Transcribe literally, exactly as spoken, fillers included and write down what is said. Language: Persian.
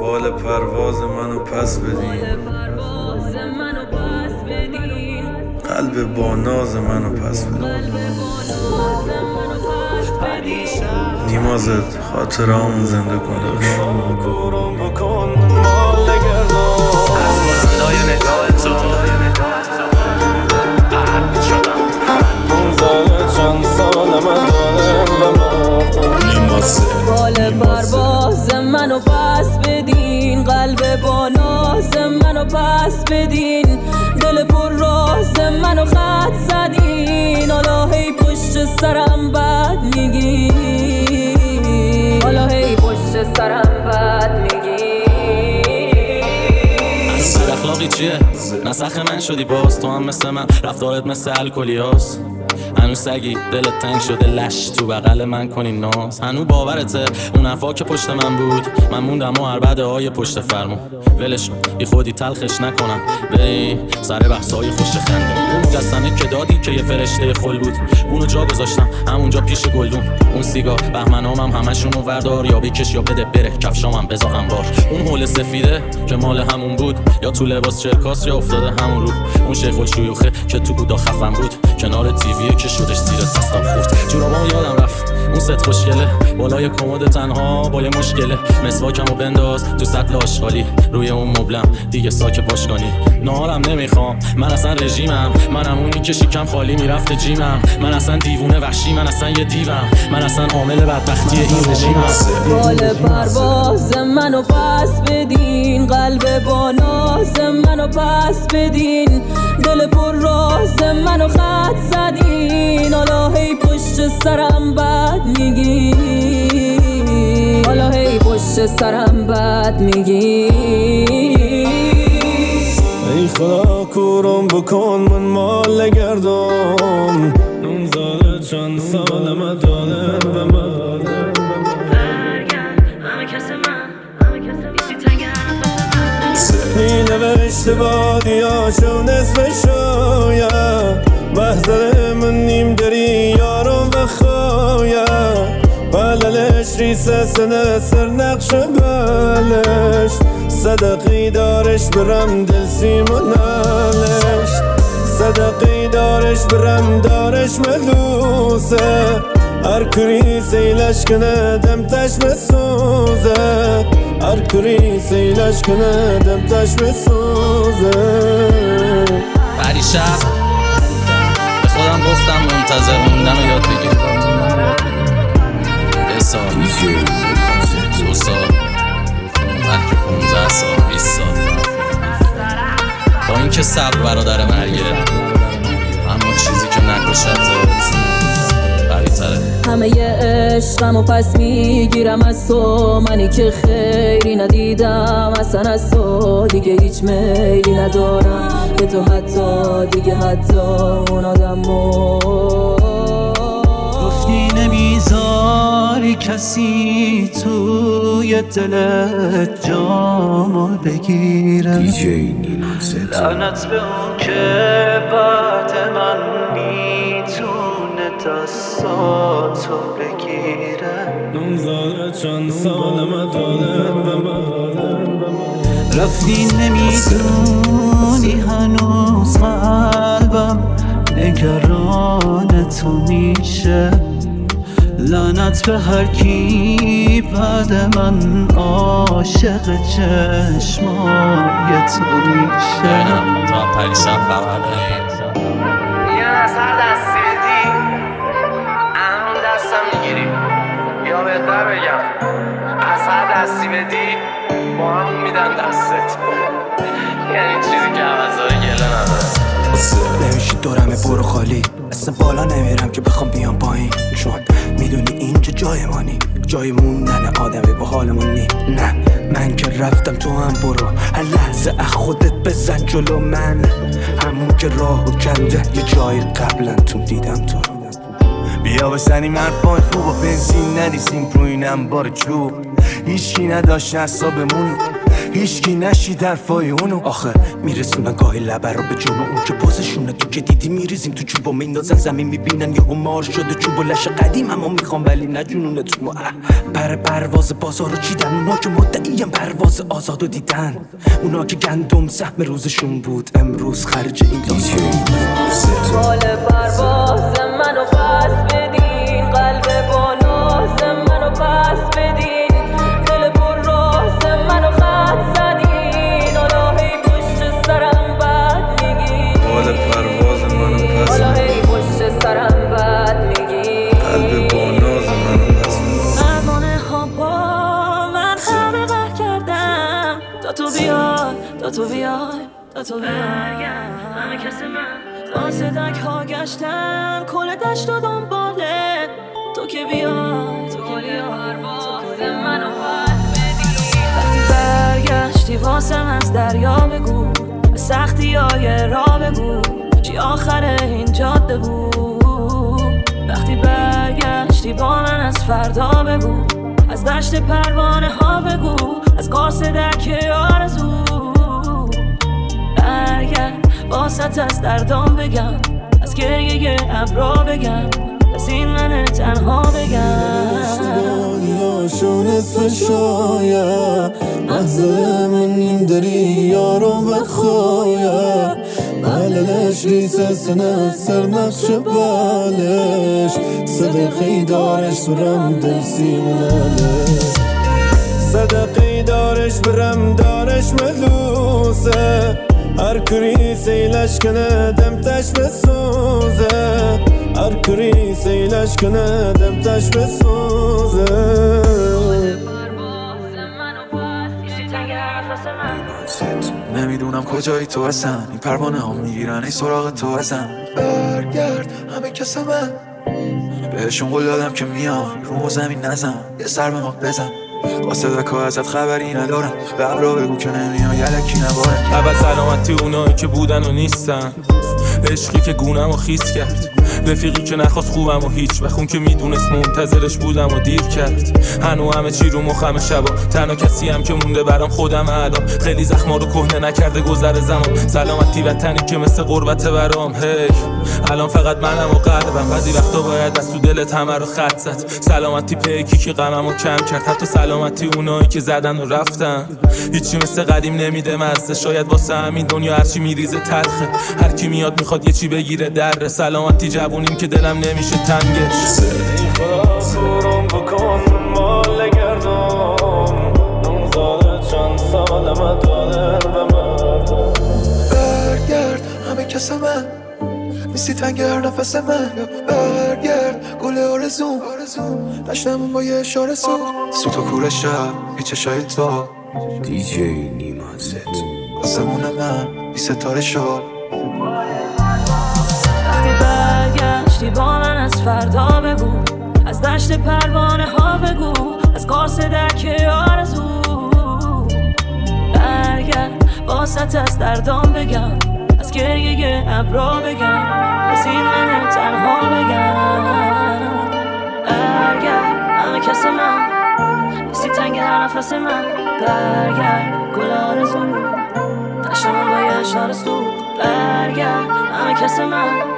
بال پرواز منو پس بدین، قلب با ناز منو پس بدین. نیمازت خاطر همون زنده کن داشت. از بلندای نگاه تو قرد شدم. منزل چند سال من دارم بال پرواز منو پس بدین، قلب با ناز منو پس بدین، دل پر راز منو خط زدین. حالا هی پشت سرم بد میگین، حالا هی پشت سرم بد میگین. بد اخلاقی چیه؟ نسخ من شدی باز، تو هم مثل من رفتارت مثل الکلی هاست. هنو سگی دلت تنگ شده لش تو بغل من کنی ناز. هنو باورته اون افا که پشت من بود، من موندم و عربده های پشت فرمون. ولش بی خودی تلخش نکنم بی سر بحثای خوش خنده. اون مجسمه که دادی که یه فرشته خل بود، اونو جا گذاشتم همونجا پیش گلدون. اون سیگار بهمنامم همشونو وردار، یا بکش یا بده بره کفشامم بزا انبار. اون حول سفیده که مال همون بود، یا تو لباس چرکاس یا افتاده همون رو. اون شیخ الشیوخه که تو بودا خفم بود، کنار تیویه که شدش زیر دستم خورد. جورابام یادم رفت اون ست خوشگله، بالای کمد تنها با یه مشکله. مسواکمو بنداز تو سطل آشغالی، روی اون مبلم دیگه ساک پاشگانی. نهارم نمیخوام من اصلا رژیمم، منم اونی که شکم خالی میرفته جیمم. من اصلا دیوونه وحشی، من اصلا یه دیوم، من اصلا عامل بدبختی این رژیمم. بال پرواز منو پس بدین، قلب با ناز منو پس بدین، دل پر راز منو خط زدین. حالا هی پشت سرم بد میگین، حالا هی پشت سرم بد میگین. ای خدا کورم بکن من مال گردم، نون زاده چند سال من دادم به من. همه کس من بیسی تنگ نفس من. می نوشت بادیاشو نصف شاید، محضر من نیم داری یارم و خواید. بللش ریسه سنه سر نقش بلش، صدقی دارش برم دل سیمونالش. صدقی دارش برم دارش ملوسه، هر کری سیلش کنه دم تش مسوزه، هر کری سیلش کنه دم تش مسوزه. پریشب به خودم گفتم منتظر موندن رو یاد بگیر. یه سال دو سال بلکه پونزده سال بیست سال، با اینکه صبر برادر مرگه، اما چیزی که نکشتت قوی‌تره. همه ی عشقمو پس میگیرم از تو، منی که خیلی ندیدم اصلا از تو. دیگه هیچ میلی ندارم به تو، حتی دیگه حتی اون آدمو. گفتی نمیذاری کسی توی دلت جامو بگیره. لعنت به اون که بعد من میتونه دستاتو بگیره. نون زاده چند سال من دادم به من. رفتی نمیدونی هنوز قلبم نگران تو میشه. لعنت به هر کی بعد من عاشق چشمای تو میشه. ببینم تو هم پریشب خبر داری؟ یه نظر دستی بدی همون دستم میگیری، یا بهتر بگم از هر دستی بدی با همون میدن دستت. یعنی چیزی که عوضای گله نداره. نمیشی دورمه برو خالی، اصلا بالا نمیرم که بخوام بیام پایین، چون میدونی اینجا جای مانی، جای موندن آدمی با حالمون نی. نه من که رفتم تو هم برو، هر لحظه از خودت بزن جلو من. همون که راهو کنده یه جای قبلا تو دیدم تو. بیا بزنیم حرفای خوب و بنزین نریزیم روی این انبار چوب. هیچی نداشت اعصابمون، هیچکی نشید حرفای اونو. آخه میرسونن گاهی لبه رو به جون اون که پوزشونه. تو که دیدی میریزیم تو چوبا میندازن زمین میبینن یهو مار شده چوب و لش قدیم. اما میخوام ولی نجونونه تو پر پرواز بازار رو چیدن. اونا که مدعیم پرواز آزادو دیدن، اونا که گندم سهم روزشون بود امروز خرج این داستان. حال پرواز منو پس بدین، قلب با ناز منو پس بدین، دل پر راز منو خط زدین. حالا هی پشت سرم بد میگین، حال پرواز منو پس حالا هی پشت سرم بد میگین. قلب با ناز منو پس پروانه ها با من همه قهر کردم تا تو بیای، تا تو بیای، تا تو بیای. همه کس من قاصدک ها گشتن کل دشت و دنباله تو که بیای، تو که بیای، تو که منو وقتی برگشتی واسم از دریا بگو، به سختی های را بگو چی آخر این جاده بود. وقتی برگشتی با من از فردا بگو، از دشت پروانه ها بگو، از قاصدک آرزو. برگرد واسط از دردام بگم، از گریه ابرا بگم، از این من تنها بگم. اشتباهیاشو نصف شاید محضر من نیم داری یارو بخواید. مللش ریسه سنه سر نقش بالش، صدقی دارش برم دل سیمونالش. صدقی دارش برم دارش ملوسه، هر کری سیلش کنه دمتش بسوزه، هر کری سیلش کنه دمتش بسوزه. نمیدونم کجایی تو هستن این پروانه ها میگیرن ای سراغ تو هستن. برگرد همه کس من بهشون قول دادم که میام رو زمین نزن، یه سر به ما بزن. قاصدک ها ازت خبری ندارم، به ابرا بگو که نمیام یلکی نبارم. اول سلامتی اونایی که بودن و نیستن، عشقی که گونم و خیس کرد، رفیقی که نخواست خوبم و هیچ بخون که میدونست منتظرش بودم و دیر کرد. هنو همه چی رو مخم شبا، تنها کسی هم که مونده برام خودم الان. خیلی زخما رو کهنه نکرده گذر زمان، سلامتی وطنی که مثل قربت برام. هی الان فقط منم و قلبم، بعضی وقتا باید از تو دلت همه رو خط زد. سلامتی پیکی که غمم رو کم کرد، حتی سلامتی اونایی که زدن و رفتن. هیچی مثل قدیم نمیده مزه، شاید واسه همین دنیا هرچی میریزه تلخه. هر کی میاد میخواد یه چی بگیره در سلامتی جوونیم که دلم نمیشه تنگش. برام بکن من مال گردم، نمزاده چند سالم دادن به مردم. برگرد همه کس من نیستی تنگ هر نفس من. برگرد گل آرزوم داشتمون با یه اشاره سو سوت و کور شب بی چشای تو دیجی نیما زد آسمون من بی ستاره شد. وقتی برگشتی با من از فردا بگو، از دشت پروانه ها بگو، از قاصدک آرزو. برگرد واسط از دردام بگم، از گریه ابرا بگم، از این من تنها بگم. برگرد همه کس من نیستی تنگ هر نفس من. برگرد گل آرزو داشتمون با یه اشاره سو. برگرد همه کس من